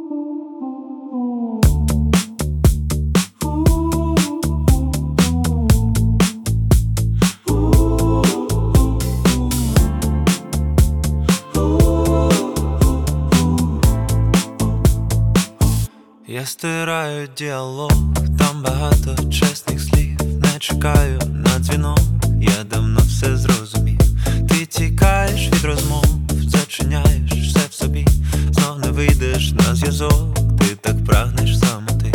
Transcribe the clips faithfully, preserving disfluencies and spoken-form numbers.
Я стираю діалог, там багато чесних слів. Не чекаю на дзвінок, я давно все зрозумів. Ти тікаєш від розмов, зачиняєш все в собі. Знов не вийдеш на зв'язок, ти так прагнеш самоти.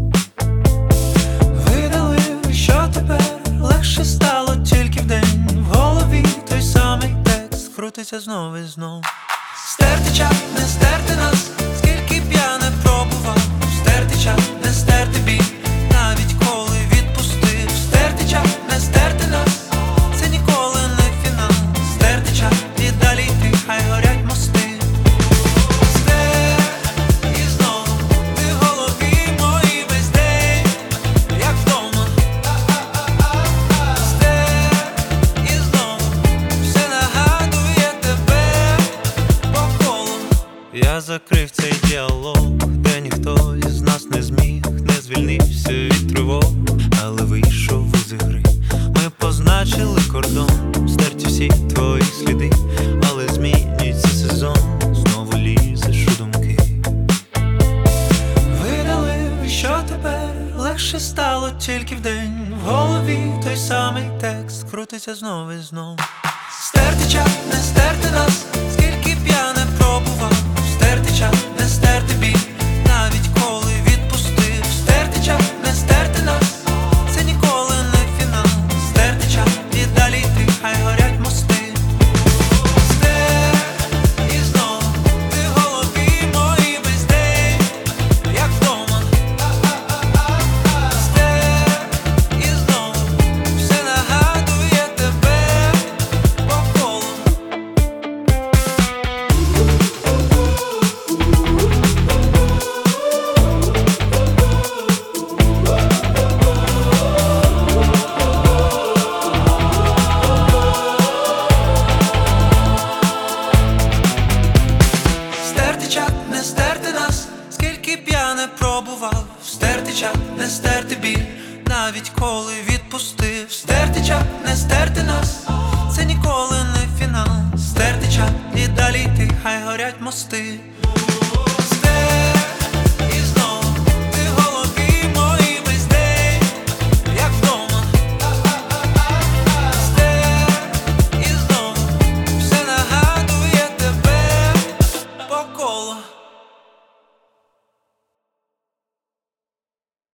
Видалив, що тепер легше стало тільки вдень. В голові той самий текст крутиться знов і знов. Стерти час, не стерти нас, скільки б я не пробував. Стерти час, не стерти біль, навіть коли відпустив. Стерти час, не стерти нас, це ніколи не фінал. Стерти час і далі йти, хай горять мости. Стер і знову ти в голові моїй весь день, як вдома. Стер і знову все нагадує тебе по колу. Я закрив цей діалог, де ніхто із нас не зміг, не звільнився від тривог, але вийшов із ігри. Ми позначили кордон, стерті всі твої сліди, але змінюється сезон, знову лізеш у думки. Видалив, що тепер легше стало тільки вдень. В голові той самий текст крутиться знов і знов. Стерти час, не стерти нас, скільки б я не пробував. Стерти час, не стерти біль, навіть коли відпустив. Стерти час, не стерти нас, це ніколи не фінал. Стерти час і далі йти, хай горять мости. Стер і знову ти в голові моїй весь день, як вдома. Стер і знову все нагадує тебе по колу. Стерти чат, не стерти нас, скільки б я не пробував. Стерти чат, не стерти біль, навіть коли відпустив. Стерти чат, не стерти нас, це ніколи не фінал. Стерти чат і далі йти, хай горять мости.